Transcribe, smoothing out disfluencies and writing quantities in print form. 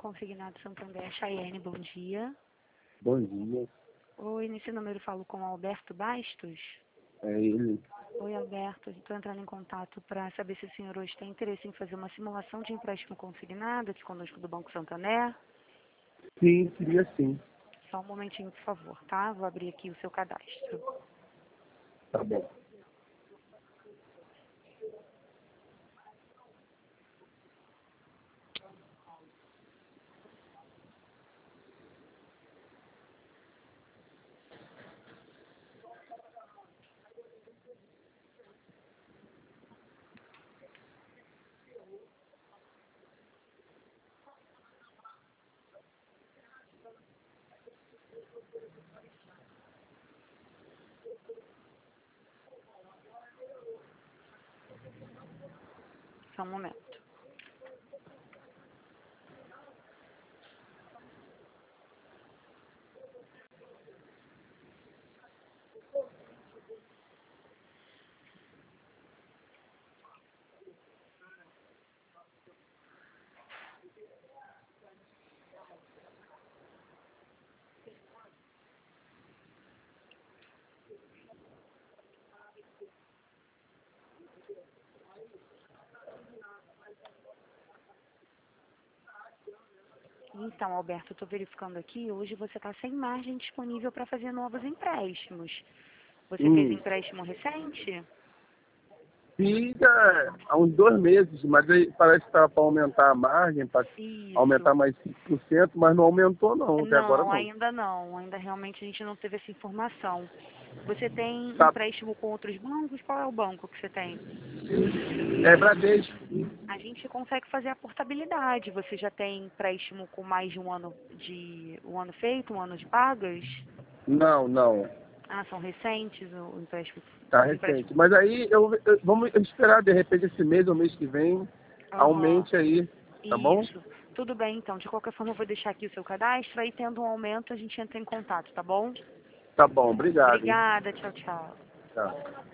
consignado Santander, Chayenne, bom dia. Bom dia, Oi, nesse número eu falo com Alberto Bastos. é ele. Oi, Alberto, estou entrando em contato para saber se o senhor hoje tem interesse em fazer uma simulação de empréstimo consignado aqui conosco do Banco Santander. Sim, queria sim. Só um momentinho, por favor, tá? Vou abrir aqui o seu cadastro. Tá bom. Só um momento. Então, Alberto, eu estou verificando aqui, hoje você está sem margem disponível para fazer novos empréstimos. Você fez empréstimo recente? Fiz há uns 2 meses, mas aí parece que estava para aumentar a margem, para Isso. aumentar mais 5%, mas não aumentou não, até agora Não, não. ainda não. Ainda realmente a gente não teve essa informação. Você tem Tá, empréstimo com outros bancos? Qual é o banco que você tem? é Bradesco. A gente consegue fazer a portabilidade. Você já tem empréstimo com mais de um ano feito, um ano de pagas? Não, não, Ah, são recentes o empréstimo, tá os recente. empréstimos. Mas aí vamos esperar de repente esse mês ou mês que vem, Aham. aumente aí, tá bom? Isso. Tudo bem, então. De qualquer forma, eu vou deixar aqui o seu cadastro. Aí, tendo um aumento, a gente entra em contato, tá bom? Tá bom, obrigado, hein? Obrigada. Tchau, tchau. Tá.